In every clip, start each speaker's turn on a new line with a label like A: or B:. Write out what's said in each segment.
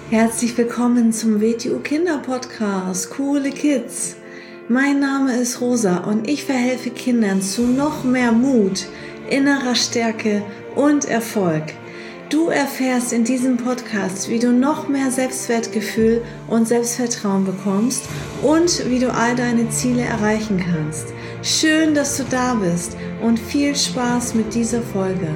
A: Herzlich willkommen zum WTU Kinder Podcast, Coole Kids. Mein Name ist Rosa und ich verhelfe Kindern zu noch mehr Mut, innerer Stärke und Erfolg. Du erfährst in diesem Podcast, wie du noch mehr Selbstwertgefühl und Selbstvertrauen bekommst und wie du all deine Ziele erreichen kannst. Schön, dass du da bist und viel Spaß mit dieser Folge.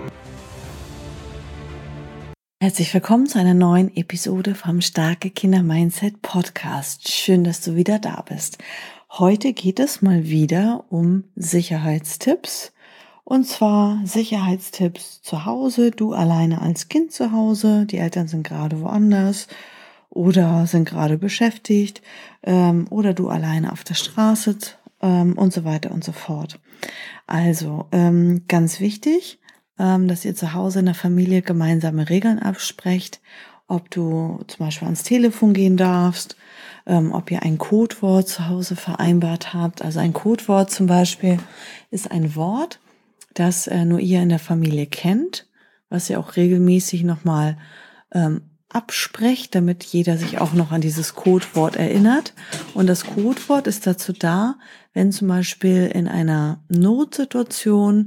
A: Herzlich willkommen zu einer neuen Episode vom Starke Kinder Mindset Podcast. Schön, dass du wieder da bist. Heute geht es mal wieder um Sicherheitstipps. Und zwar Sicherheitstipps zu Hause, du alleine als Kind zu Hause, die Eltern sind gerade woanders oder sind gerade beschäftigt oder du alleine auf der Straße und so weiter und so fort. Also ganz wichtig, dass ihr zu Hause in der Familie gemeinsame Regeln absprecht, ob du zum Beispiel ans Telefon gehen darfst, ob ihr ein Codewort zu Hause vereinbart habt. Also ein Codewort zum Beispiel ist ein Wort, das nur ihr in der Familie kennt, was ihr auch regelmäßig nochmal absprecht, damit jeder sich auch noch an dieses Codewort erinnert. Und das Codewort ist dazu da, wenn zum Beispiel in einer Notsituation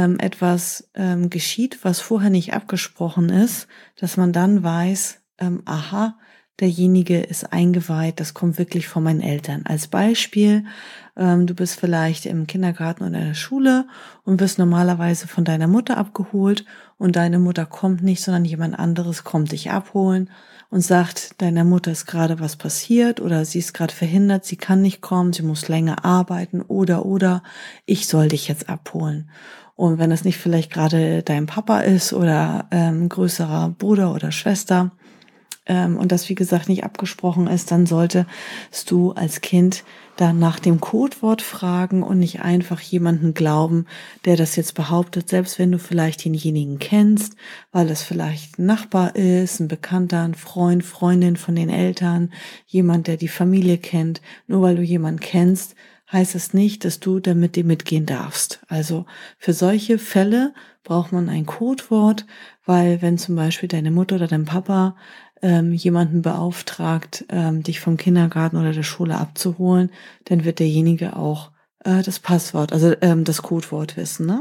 A: etwas geschieht, was vorher nicht abgesprochen ist, dass man dann weiß, aha, derjenige ist eingeweiht, das kommt wirklich von meinen Eltern. Als Beispiel, du bist vielleicht im Kindergarten oder in der Schule und wirst normalerweise von deiner Mutter abgeholt und deine Mutter kommt nicht, sondern jemand anderes kommt dich abholen und sagt, deiner Mutter ist gerade was passiert oder sie ist gerade verhindert, sie kann nicht kommen, sie muss länger arbeiten oder ich soll dich jetzt abholen. Und wenn es nicht vielleicht gerade dein Papa ist oder größerer Bruder oder Schwester, und das, wie gesagt, nicht abgesprochen ist, dann solltest du als Kind dann nach dem Codewort fragen und nicht einfach jemanden glauben, der das jetzt behauptet, selbst wenn du vielleicht denjenigen kennst, weil es vielleicht ein Nachbar ist, ein Bekannter, ein Freund, Freundin von den Eltern, jemand, der die Familie kennt. Nur weil du jemanden kennst, heißt es nicht, dass du dann mit dem mitgehen darfst. Also für solche Fälle braucht man ein Codewort, weil wenn zum Beispiel deine Mutter oder dein Papa jemanden beauftragt, dich vom Kindergarten oder der Schule abzuholen, dann wird derjenige auch das Passwort, also das Codewort wissen, ne?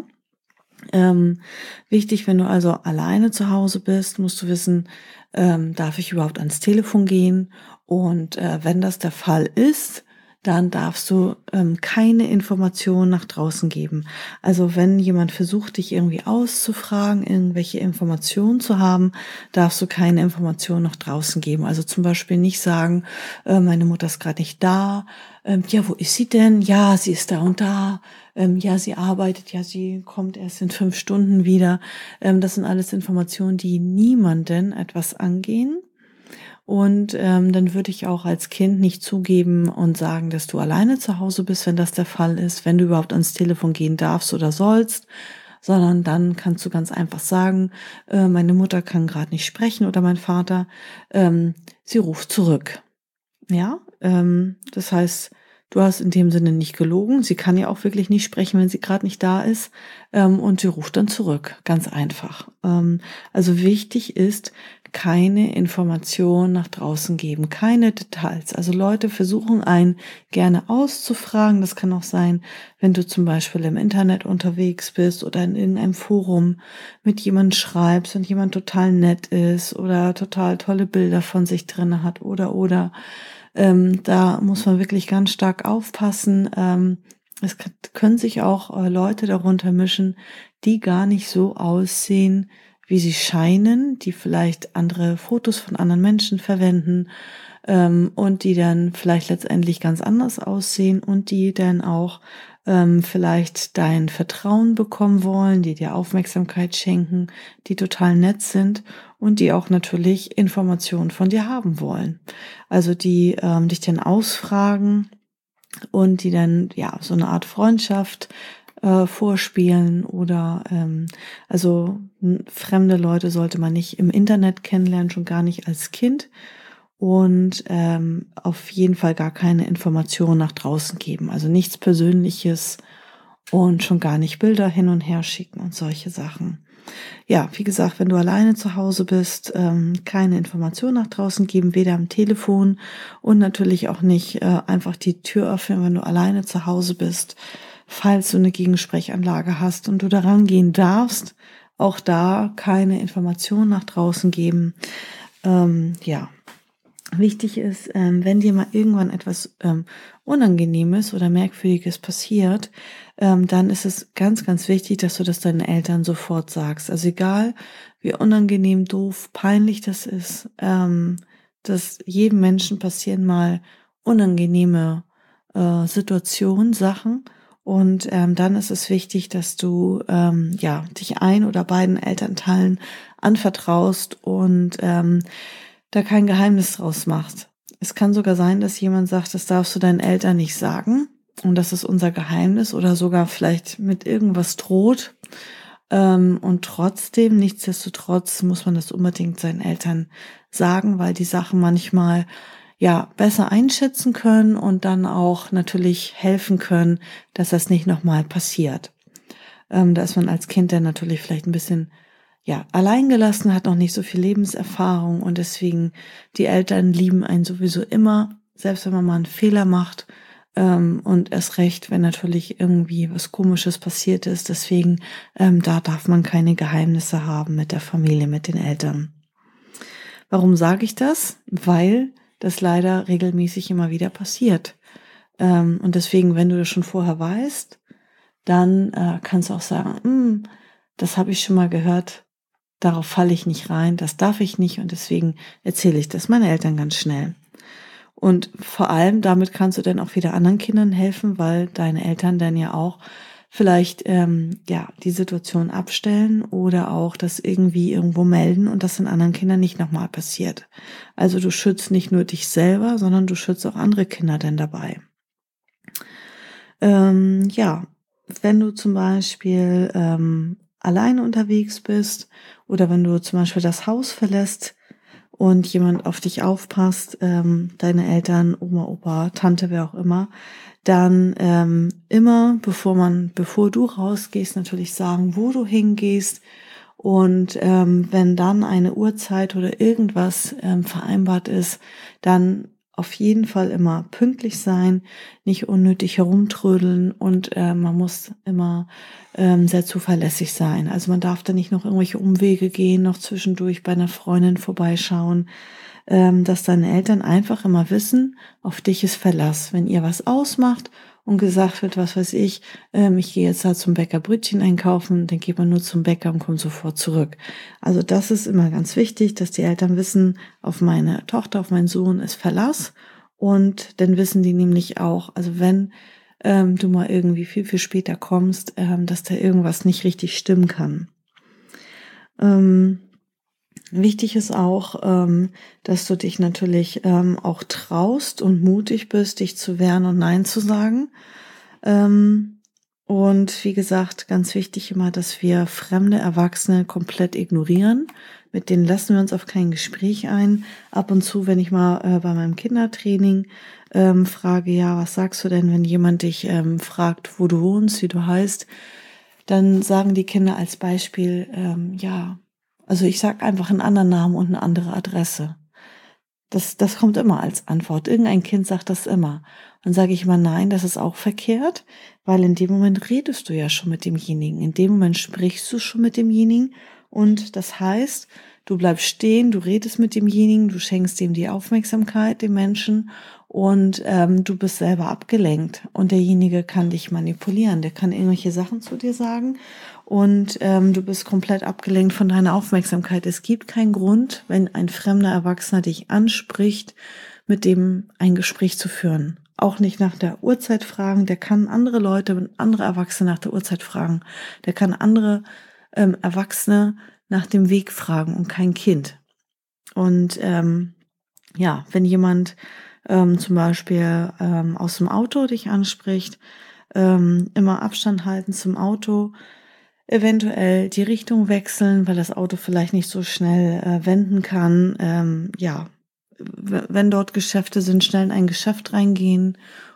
A: Wichtig, wenn du also alleine zu Hause bist, musst du wissen, darf ich überhaupt ans Telefon gehen? Und wenn das der Fall ist, dann darfst du keine Informationen nach draußen geben. Also wenn jemand versucht, dich irgendwie auszufragen, irgendwelche Informationen zu haben, darfst du keine Informationen nach draußen geben. Also zum Beispiel nicht sagen, meine Mutter ist gerade nicht da. Ja, wo ist sie denn? Ja, sie ist da und da. Ja, sie arbeitet. Ja, sie kommt erst in 5 Stunden wieder. Das sind alles Informationen, die niemanden etwas angehen. Und dann würde ich auch als Kind nicht zugeben und sagen, dass du alleine zu Hause bist, wenn das der Fall ist, wenn du überhaupt ans Telefon gehen darfst oder sollst, sondern dann kannst du ganz einfach sagen, meine Mutter kann gerade nicht sprechen oder mein Vater, sie ruft zurück. Ja, das heißt, du hast in dem Sinne nicht gelogen. Sie kann ja auch wirklich nicht sprechen, wenn sie gerade nicht da ist. Und sie ruft dann zurück. Ganz einfach. Also wichtig ist, keine Information nach draußen geben, keine Details. Also Leute versuchen einen gerne auszufragen. Das kann auch sein, wenn du zum Beispiel im Internet unterwegs bist oder in irgendeinem Forum mit jemandem schreibst und jemand total nett ist oder total tolle Bilder von sich drin hat oder. Da muss man wirklich ganz stark aufpassen. Es können sich auch Leute darunter mischen, die gar nicht so aussehen, wie sie scheinen, die vielleicht andere Fotos von anderen Menschen verwenden und die dann vielleicht letztendlich ganz anders aussehen und die dann auch vielleicht dein Vertrauen bekommen wollen, die dir Aufmerksamkeit schenken, die total nett sind und die auch natürlich Informationen von dir haben wollen. Also die dich dann ausfragen und die dann ja so eine Art Freundschaft vorspielen oder also fremde Leute sollte man nicht im Internet kennenlernen, schon gar nicht als Kind und auf jeden Fall gar keine Informationen nach draußen geben, also nichts Persönliches und schon gar nicht Bilder hin und her schicken und solche Sachen. Ja, wie gesagt, wenn du alleine zu Hause bist, keine Information nach draußen geben, weder am Telefon und natürlich auch nicht einfach die Tür öffnen, wenn du alleine zu Hause bist, falls du eine Gegensprechanlage hast und du daran gehen darfst, auch da keine Information nach draußen geben. Ja. Wichtig ist, wenn dir mal irgendwann etwas Unangenehmes oder Merkwürdiges passiert, dann ist es ganz, ganz wichtig, dass du das deinen Eltern sofort sagst. Also egal, wie unangenehm, doof, peinlich das ist, dass jedem Menschen passieren mal unangenehme Situationen, Sachen. Und dann ist es wichtig, dass du dich ein oder beiden Elternteilen anvertraust und da kein Geheimnis draus macht. Es kann sogar sein, dass jemand sagt, das darfst du deinen Eltern nicht sagen und das ist unser Geheimnis oder sogar vielleicht mit irgendwas droht. Und trotzdem, nichtsdestotrotz muss man das unbedingt seinen Eltern sagen, weil die Sachen manchmal besser einschätzen können und dann auch natürlich helfen können, dass das nicht nochmal passiert. Da ist man als Kind dann natürlich vielleicht ein bisschen alleingelassen, hat noch nicht so viel Lebenserfahrung und deswegen die Eltern lieben einen sowieso immer, selbst wenn man mal einen Fehler macht und erst recht, wenn natürlich irgendwie was Komisches passiert ist. Deswegen, da darf man keine Geheimnisse haben mit der Familie, mit den Eltern. Warum sage ich das? Weil das leider regelmäßig immer wieder passiert. Und deswegen, wenn du das schon vorher weißt, dann kannst du auch sagen, das habe ich schon mal gehört, darauf falle ich nicht rein, das darf ich nicht und deswegen erzähle ich das meinen Eltern ganz schnell. Und vor allem damit kannst du dann auch wieder anderen Kindern helfen, weil deine Eltern dann ja auch vielleicht die Situation abstellen oder auch das irgendwie irgendwo melden und das den anderen Kindern nicht nochmal passiert. Also du schützt nicht nur dich selber, sondern du schützt auch andere Kinder dann dabei. Wenn du zum Beispiel alleine unterwegs bist oder wenn du zum Beispiel das Haus verlässt und jemand auf dich aufpasst, deine Eltern, Oma, Opa, Tante, wer auch immer, dann immer, bevor du rausgehst, natürlich sagen, wo du hingehst. Und wenn dann eine Uhrzeit oder irgendwas vereinbart ist, dann auf jeden Fall immer pünktlich sein, nicht unnötig herumtrödeln und man muss immer sehr zuverlässig sein. Also man darf da nicht noch irgendwelche Umwege gehen, noch zwischendurch bei einer Freundin vorbeischauen, dass deine Eltern einfach immer wissen, auf dich ist Verlass. Wenn ihr was ausmacht und gesagt wird, was weiß ich gehe jetzt da zum Bäcker Brötchen einkaufen, dann geht man nur zum Bäcker und kommt sofort zurück. Also das ist immer ganz wichtig, dass die Eltern wissen, auf meine Tochter, auf meinen Sohn ist Verlass und dann wissen die nämlich auch, also wenn du mal irgendwie viel, viel später kommst, dass da irgendwas nicht richtig stimmen kann. Wichtig ist auch, dass du dich natürlich auch traust und mutig bist, dich zu wehren und Nein zu sagen. Und wie gesagt, ganz wichtig immer, dass wir fremde Erwachsene komplett ignorieren. Mit denen lassen wir uns auf kein Gespräch ein. Ab und zu, wenn ich mal bei meinem Kindertraining frage, ja, was sagst du denn, wenn jemand dich fragt, wo du wohnst, wie du heißt, dann sagen die Kinder als Beispiel, also ich sag einfach einen anderen Namen und eine andere Adresse. Das kommt immer als Antwort. Irgendein Kind sagt das immer. Dann sage ich immer, nein, das ist auch verkehrt, weil in dem Moment redest du ja schon mit demjenigen. In dem Moment sprichst du schon mit demjenigen und das heißt, du bleibst stehen, du redest mit demjenigen, du schenkst ihm die Aufmerksamkeit, dem Menschen und du bist selber abgelenkt und derjenige kann dich manipulieren, der kann irgendwelche Sachen zu dir sagen und du bist komplett abgelenkt von deiner Aufmerksamkeit. Es gibt keinen Grund, wenn ein fremder Erwachsener dich anspricht, mit dem ein Gespräch zu führen. Auch nicht nach der Uhrzeit fragen, der kann andere Leute, andere Erwachsene nach der Uhrzeit fragen, der kann andere Erwachsene nach dem Weg fragen und kein Kind. Und wenn jemand zum Beispiel aus dem Auto dich anspricht, immer Abstand halten zum Auto, eventuell die Richtung wechseln, weil das Auto vielleicht nicht so schnell wenden kann. Wenn dort Geschäfte sind, schnell in ein Geschäft reingehen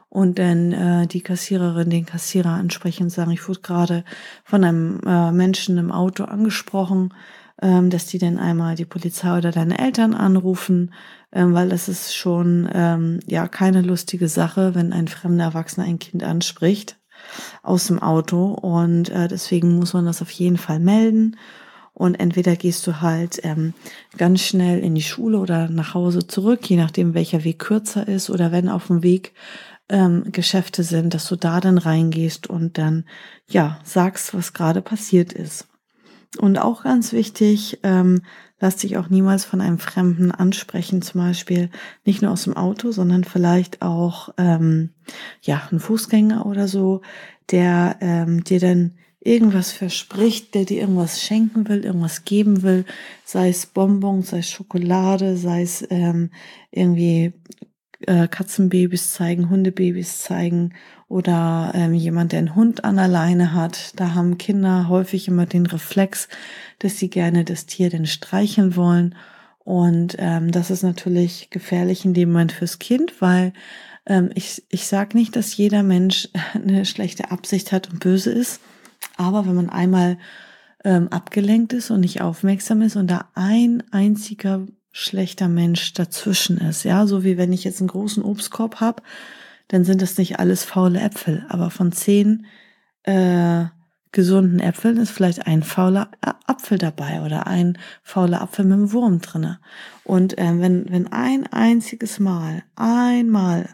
A: und dann die Kassiererin, den Kassierer ansprechen und sagen, ich wurde gerade von einem Menschen im Auto angesprochen, dass die dann einmal die Polizei oder deine Eltern anrufen, weil das ist schon keine lustige Sache, wenn ein fremder Erwachsener ein Kind anspricht aus dem Auto, und deswegen muss man das auf jeden Fall melden. Und entweder gehst du halt ganz schnell in die Schule oder nach Hause zurück, je nachdem welcher Weg kürzer ist, oder wenn auf dem Weg Geschäfte sind, dass du da dann reingehst und dann sagst, was gerade passiert ist. Und auch ganz wichtig, lass dich auch niemals von einem Fremden ansprechen, zum Beispiel nicht nur aus dem Auto, sondern vielleicht auch ein Fußgänger oder so, der dir dann irgendwas verspricht, der dir irgendwas schenken will, irgendwas geben will, sei es Bonbons, sei es Schokolade, sei es irgendwie Katzenbabys zeigen, Hundebabys zeigen oder jemand, der einen Hund an der Leine hat. Da haben Kinder häufig immer den Reflex, dass sie gerne das Tier dann streicheln wollen. Und das ist natürlich gefährlich in dem Moment fürs Kind, weil ich sage nicht, dass jeder Mensch eine schlechte Absicht hat und böse ist. Aber wenn man einmal abgelenkt ist und nicht aufmerksam ist und da ein einziger schlechter Mensch dazwischen ist, ja, so wie wenn ich jetzt einen großen Obstkorb habe, dann sind das nicht alles faule Äpfel, aber von 10 gesunden Äpfeln ist vielleicht ein fauler Apfel dabei oder ein fauler Apfel mit einem Wurm drinne. Und wenn ein einziges Mal, ein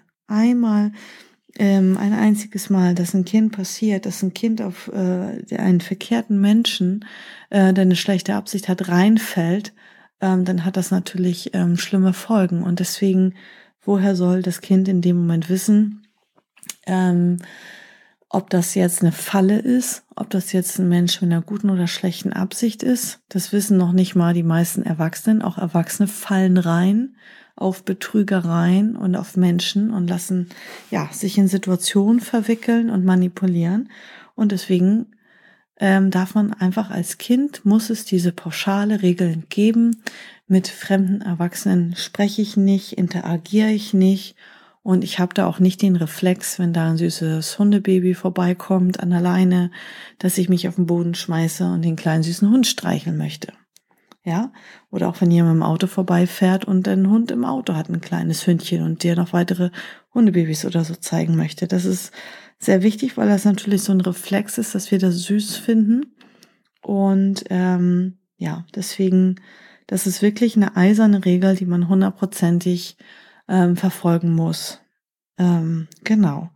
A: einziges Mal, dass ein Kind passiert, dass ein Kind auf einen verkehrten Menschen, der eine schlechte Absicht hat, reinfällt, dann hat das natürlich schlimme Folgen. Und deswegen, woher soll das Kind in dem Moment wissen, ob das jetzt eine Falle ist, ob das jetzt ein Mensch mit einer guten oder schlechten Absicht ist? Das wissen noch nicht mal die meisten Erwachsenen. Auch Erwachsene fallen rein auf Betrügereien und auf Menschen und lassen sich in Situationen verwickeln und manipulieren. Und deswegen darf man einfach als Kind, muss es diese pauschale Regeln geben. Mit fremden Erwachsenen spreche ich nicht, interagiere ich nicht. Und ich habe da auch nicht den Reflex, wenn da ein süßes Hundebaby vorbeikommt an der Leine, dass ich mich auf den Boden schmeiße und den kleinen süßen Hund streicheln möchte. Ja, oder auch wenn jemand im Auto vorbeifährt und ein Hund im Auto hat, ein kleines Hündchen, und dir noch weitere Hundebabys oder so zeigen möchte. Das ist sehr wichtig, weil das natürlich so ein Reflex ist, dass wir das süß finden. Und deswegen, das ist wirklich eine eiserne Regel, die man 100%ig verfolgen muss. Genau.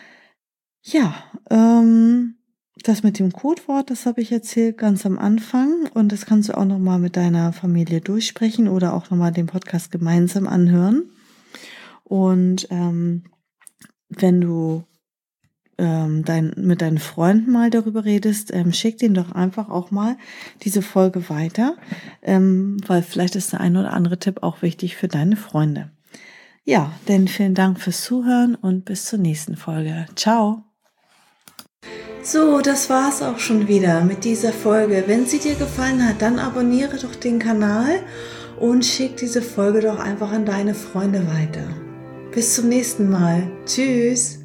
A: Das mit dem Codewort, das habe ich erzählt ganz am Anfang, und das kannst du auch nochmal mit deiner Familie durchsprechen oder auch nochmal den Podcast gemeinsam anhören. Und wenn du mit deinen Freunden mal darüber redest, schick denen doch einfach auch mal diese Folge weiter, weil vielleicht ist der ein oder andere Tipp auch wichtig für deine Freunde. Ja, denn vielen Dank fürs Zuhören und bis zur nächsten Folge. Ciao! So, das war's auch schon wieder mit dieser Folge. Wenn sie dir gefallen hat, dann abonniere doch den Kanal und schick diese Folge doch einfach an deine Freunde weiter. Bis zum nächsten Mal. Tschüss!